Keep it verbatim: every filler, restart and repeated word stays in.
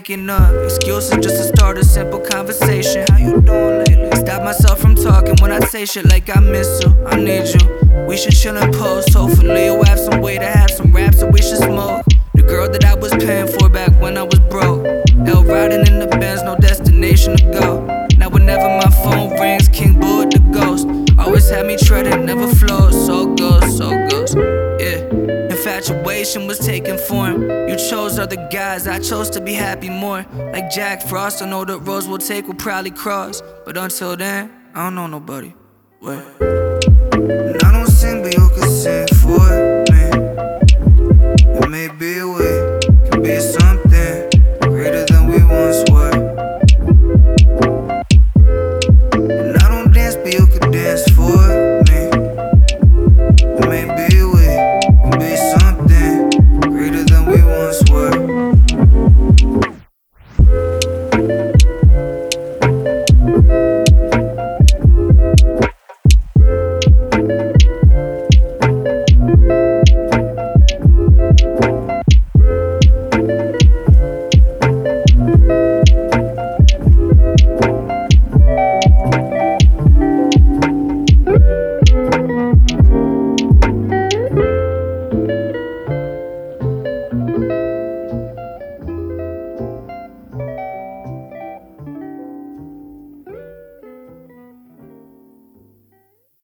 making up excuses just to start a simple conversation. How you doing lately? Stop myself from talking when I say shit like I miss you, I need you. We should chill and post. Hopefully you'll have some way to have some raps that we should smoke. The girl that I was paying for back when I was broke, L riding in the Benz, no destination to go. Now whenever my phone rings, King Boo the ghost always had me treading, never flows. So goes, so goes, yeah. Infatuation was taking form. You chose other guys, I chose to be happy more. Like Jack Frost, I know the roads we'll take will probably cross, but until then, I don't know nobody. Wait.